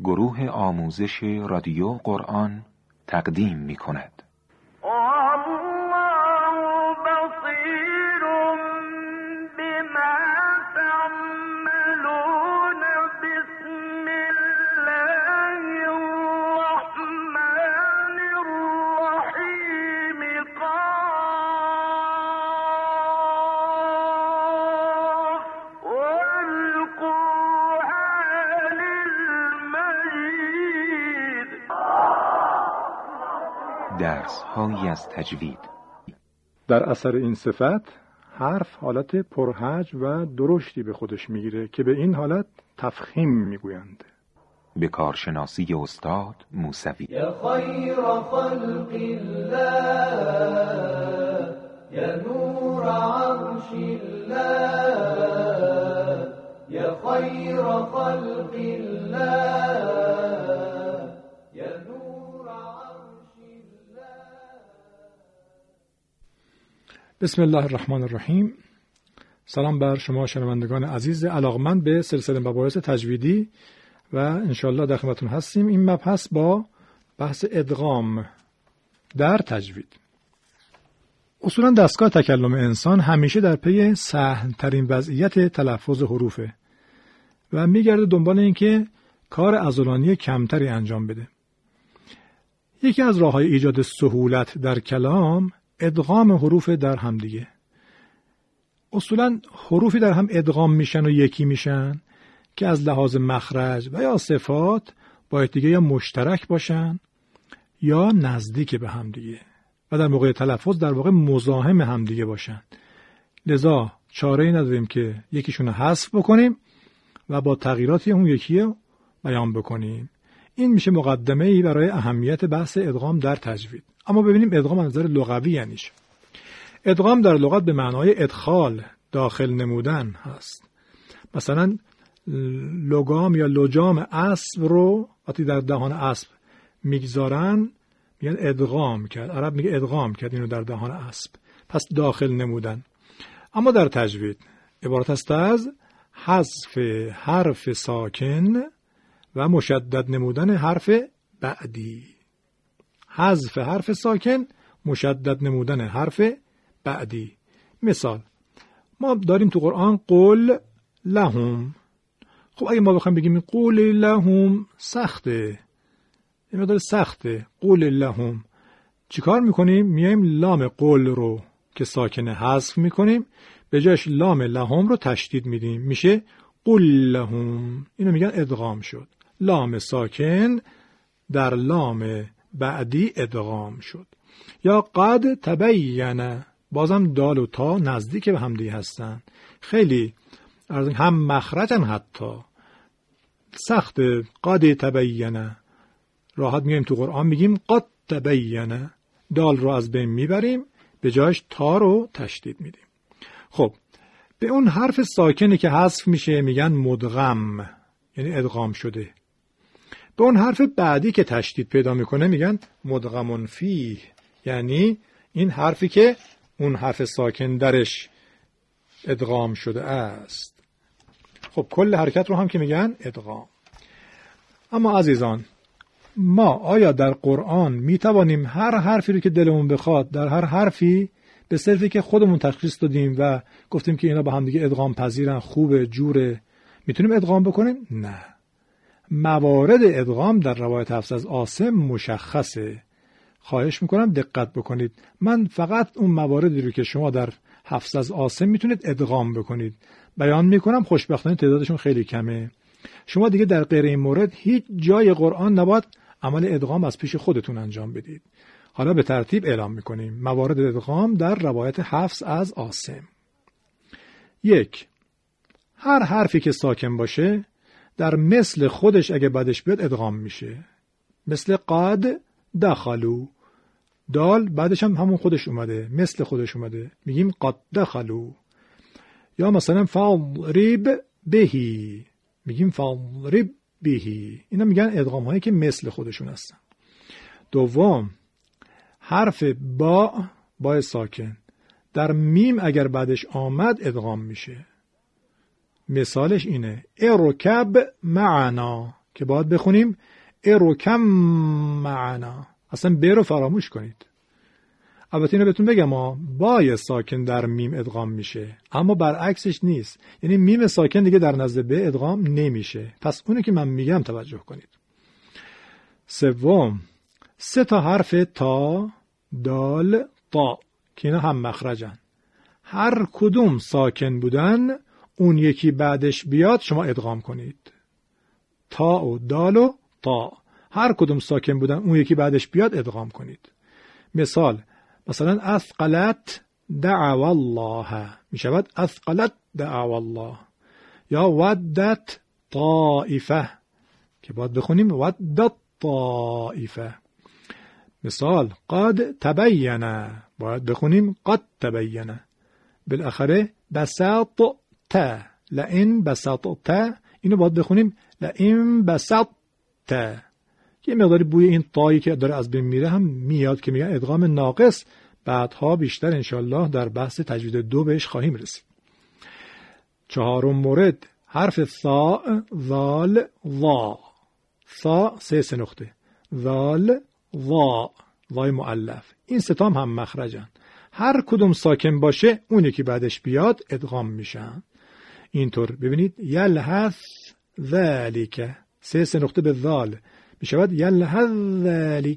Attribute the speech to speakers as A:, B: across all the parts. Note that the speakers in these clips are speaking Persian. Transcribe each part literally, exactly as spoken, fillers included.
A: گروه آموزش رادیو قرآن تقدیم می کند. درس هایی از تجوید.
B: در اثر این صفت حرف حالت پرهج و درشتی به خودش میگیره که به این حالت تفخیم میگویند.
A: به کارشناسی استاد موسوی.
C: یا خیر خلق الله، یا نور عرش الله، یا خیر خلق الله.
B: بسم الله الرحمن الرحیم. سلام بر شما شنوندگان عزیز علاقمند به سلسله مباحث تجویدی و انشالله در خدمتتون هستیم. این مبحث با بحث ادغام در تجوید. اصولا دستگاه تکلم انسان همیشه در پی سهل ترین وضعیت تلفظ حروفه و میگرده دنبال این که کار عضلانی کمتری انجام بده. یکی از راه‌های ایجاد سهولت در کلام ادغام حروف در هم دیگه. اصولاً حروفی در هم ادغام میشن و یکی میشن که از لحاظ مخرج و یا صفات با دیگه یا مشترک باشن یا نزدیک به هم دیگه و در موقع تلفظ در واقع مزاحم هم دیگه باشن. لذا چاره‌ای نداریم که یکیشون رو حذف بکنیم و با تغییراتی اون یکی رو بیان بکنیم. این میشه مقدمه‌ای برای اهمیت بحث ادغام در تجوید. اما ببینیم ادغام از نظر لغوی یعنی چه. ادغام در لغت به معنای ادخال، داخل نمودن هست. مثلا لگام یا لجام اسب رو وقتی در دهان اسب میگذارن میگن ادغام کرد. عرب میگه ادغام کرد اینو در دهان اسب. پس داخل نمودن. اما در تجوید عبارت است از حذف حرف ساکن و مشدد نمودن حرف بعدی. حذف حرف ساکن، مشدد نمودن حرف بعدی. مثال ما داریم تو قرآن قول لهم. خب اگه ما بخوایم بگیم قول لهم سخته، این مقدار سخته. قول لهم چیکار میکنیم؟ میایم لام قول رو که ساکنه حذف میکنیم، به جاش لام لهم رو تشدید میدیم، میشه قول لهم. اینو میگن ادغام شد. لام ساکن در لام بعدی ادغام شد. یا قد تبین، بازم دال و تا نزدیک به هم دیگه هستن، خیلی هم مخرجن، حتی سخت. قد تبین راحت میگیم تو قرآن میگیم قد تبین، دال رو از بین میبریم، به جایش تا رو تشدید میدیم. خب به اون حرف ساکنی که حذف میشه میگن مدغم، یعنی ادغام شده. به اون حرف بعدی که تشدید پیدا میکنه میگن مدغمون فیه، یعنی این حرفی که اون حرف ساکن درش ادغام شده است. خب کل حرکت رو هم که میگن ادغام. اما عزیزان، ما آیا در قرآن میتوانیم هر حرفی رو که دلمون بخواد در هر حرفی به صرفی که خودمون تشخیص دادیم و گفتیم که اینا با هم دیگه ادغام پذیرن، خوبه، جوره، میتونیم ادغام بکنیم؟ نه. موارد ادغام در روایت حفص از عاصم مشخصه. خواهش میکنم دقت بکنید. من فقط اون مواردی رو که شما در حفص از عاصم میتونید ادغام بکنید بیان میکنم. خوشبختانه تعدادشون خیلی کمه. شما دیگه در غیر این مورد هیچ جای قرآن نباید عمل ادغام از پیش خودتون انجام بدید. حالا به ترتیب اعلام میکنیم موارد ادغام در روایت حفص از عاصم. یک، هر حرفی که ساکن باشه در مثل خودش اگه بعدش بیاد ادغام میشه. مثل قد دخلو، دال بعدش هم همون خودش اومده، مثل خودش اومده، میگیم قد دخلو. یا مثلا فاضرب بهی، میگیم فاضرب بهی. اینا میگن ادغام هایی که مثل خودشون هستن. دوم، حرف با، با ساکن در میم اگر بعدش آمد ادغام میشه. مثالش اینه ارکب معنا، که باید بخونیم ارکم معنا. اصلا ب رو فراموش کنید. البته اینو بهتون بگم ها، بای ساکن در میم ادغام میشه، اما برعکسش نیست. یعنی میم ساکن دیگه در نزد ب ادغام نمیشه. پس اونو که من میگم توجه کنید. سوم، سه تا حرف تا، دال، تا که اینا هم مخرجن. هر کدوم ساکن بودن اون یکی بعدش بیاد شما ادغام کنید. تا و دال و تا هر کدوم ساکن بودن اون یکی بعدش بیاد ادغام کنید. مثال مثلا اثقلت دعوا الله می شود اثقلت دعوا الله، یا ودت طائفه که باید بخونیم ودت طائفه. مثال قد تبین باید بخونیم قد تبین. بالاخره بساط تا لئن بساط تا اینو باید بخونیم لئن بساط تا. یه مقداری بوی این طایی که داره از بین میره هم میاد که میگن ادغام ناقص. بعدها بیشتر انشالله در بحث تجوید دو بهش خواهیم رسید. چهارم مورد حرف ثا، ذال، ضا. ثا سه سه نقطه، ذال، ضا، ضای مؤلف. این ستام هم مخرجن. هر کدوم ساکن باشه اون یکی بعدش بیاد ادغام میشن. اینطور ببینید یلحث ذالک، سه سه نقطه به ذال می شود یلحظ ذالک.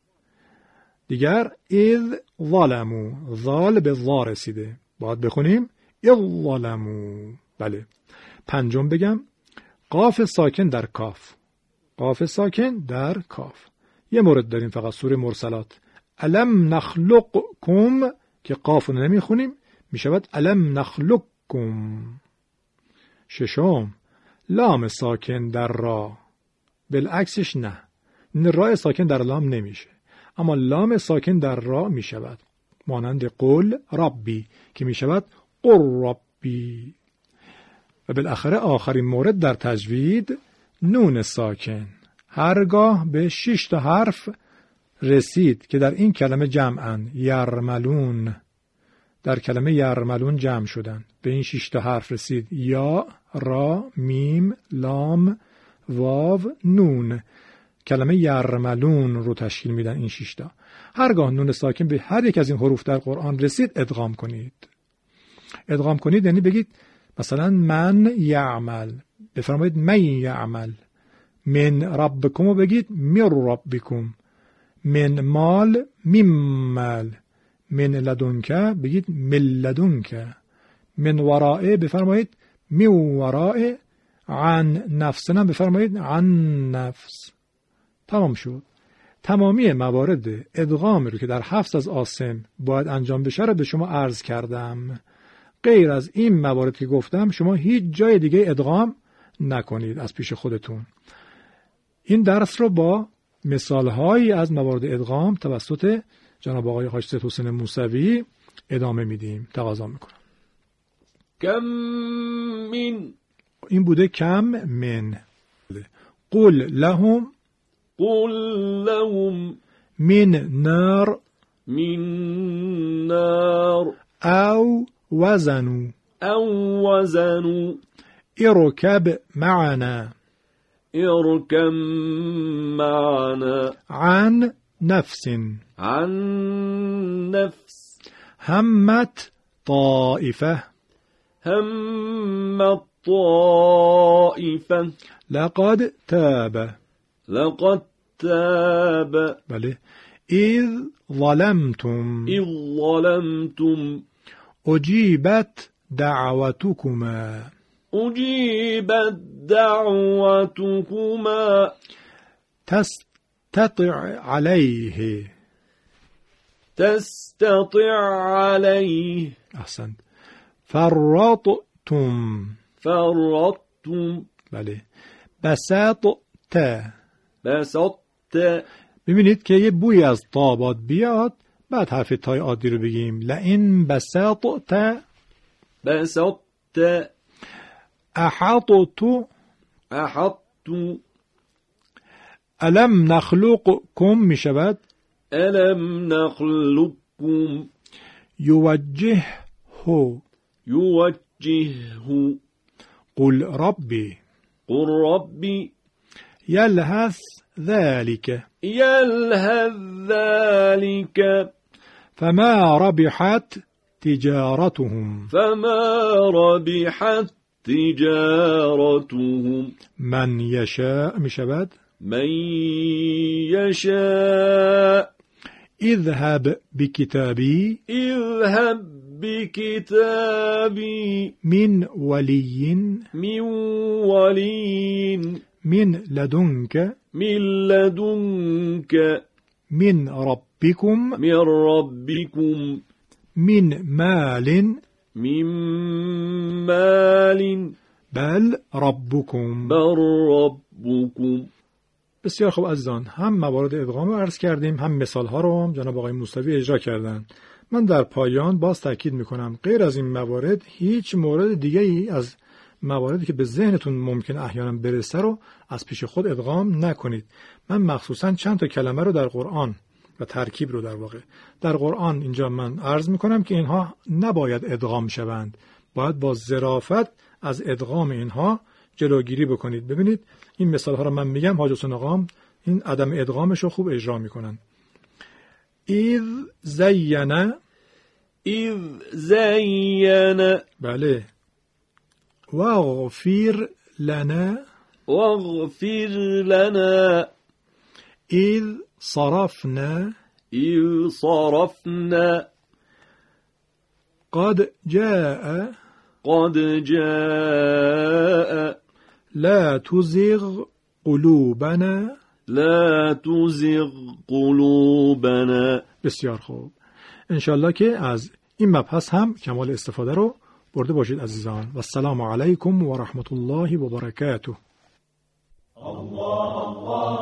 B: دیگر اذ ظلمو، ظال به ظا رسیده باید بخونیم اذ ظلمو. بله. پنجم بگم قاف ساکن در کاف، قاف ساکن در کاف. یه مورد داریم فقط سوره مرسلات، الم نخلقکم که قاف رو نمی خونیم می شود الم نخلقکم. ششم لام ساکن در را، بالعکسش نه، را ساکن در لام نمیشه، اما لام ساکن در را می شود، مانند قول ربی که می شود قل ربی. و بالاخره آخرین مورد در تجوید نون ساکن. هرگاه به شش تا حرف رسید که در این کلمه جمعن، یرملون، در کلمه یرملون جمع شدن، به این شش تا حرف رسید، یا، را، میم، لام، واو، نون، کلمه یرملون رو تشکیل میدن این شش تا. هرگاه نون ساکن به هر یک از این حروف در قرآن رسید ادغام کنید. ادغام کنید یعنی بگید مثلا من یعمل، بفرمایید من یعمل. من ربکم رو بگید من ربکم. من مال ممال. من لدنک بگید من لدنک. من ورائه بفرمایید من ورائه. عن نفسنا بفرمایید عن نفس. تمام شد. تمامی موارد ادغام رو که در حفظ از عاصم باید انجام بشه رو به شما عرض کردم. غیر از این موارد که گفتم شما هیچ جای دیگه ادغام نکنید از پیش خودتون. این درس رو با مثالهایی از موارد ادغام توسط جناب آقای حاج سید حسین موسوی ادامه میدیم. تقاضا میکنم.
D: کم من،
B: این بوده کم من. قل لهم،
D: قل لهم
B: من نار،
D: من نار،
B: او وزنوا،
D: او وزنوا،
B: اركب معنا،
D: اركب معنا،
B: عن نفس،
D: عن نفس،
B: همت طائفة،
D: هم الطائفة،
B: لقد تاب،
D: لقد تاب،
B: بله، إذ ظلمتم،
D: إذ ظلمتم،
B: أجيبت دعوتكما،
D: أجيبت دعوتكما،
B: تستطع عليه،
D: تستطع عليه،
B: أحسنت، فرطتم،
D: فرطتم،
B: بله، بسطت،
D: بسطت.
B: ببینید که یه بوی از تا باد بیاد، بعد حرف تای عادی رو بگیم. لئن بسطت،
D: بسطت،
B: احطت،
D: احطت،
B: الم نخلقكم می شود
D: الم نخلقكم،
B: یوجهه،
D: یوجهه،
B: قل ربی،
D: قل ربي،
B: یلهث ذلك
D: يلهث ذلك
B: فما ربحت تجارتهم
D: فما ربحت تجارتهم
B: من یشاء می شود
D: من يشاء
B: اذهب بکتابی
D: اذهب بكتابي
B: من ولی
D: من ولي
B: من لدنك
D: من لدنك
B: من ربكم
D: من ربكم
B: من مال
D: من مال
B: بل ربكم.
D: بل ربكم.
B: بسیار خوب عزیزان، هم موارد ادغام رو عرض کردیم، هم مثال ها رو هم جناب آقای موسوی اجرا کردن. من در پایان باز تاکید میکنم غیر از این موارد هیچ مورد دیگه ای از مواردی که به ذهنتون ممکن احیانا برسه رو از پیش خود ادغام نکنید. من مخصوصا چند تا کلمه رو در قرآن و ترکیب رو در واقع در قرآن اینجا من عرض میکنم که اینها نباید ادغام شوند، باید با ظرافت از ادغام اینها جلوگیری بکنید. ببینید این مثال ها رو من میگم، حاج حسین آقام این عدم ادغامش رو خوب اجرا میکنن. اذ زین
D: اذ زین
B: بله واغفر لنا
D: واغفر لنا
B: اذ صرفنا
D: اذ صرفنا
B: قد جاء
D: قد جاء
B: لا تزغ قلوبنا
D: لا تزغ قلوبنا.
B: بسیار خوب، انشالله که از این مبحث هم کمال استفاده رو برده باشید عزیزان. و السلام علیکم و رحمت الله و برکاته.
C: الله الله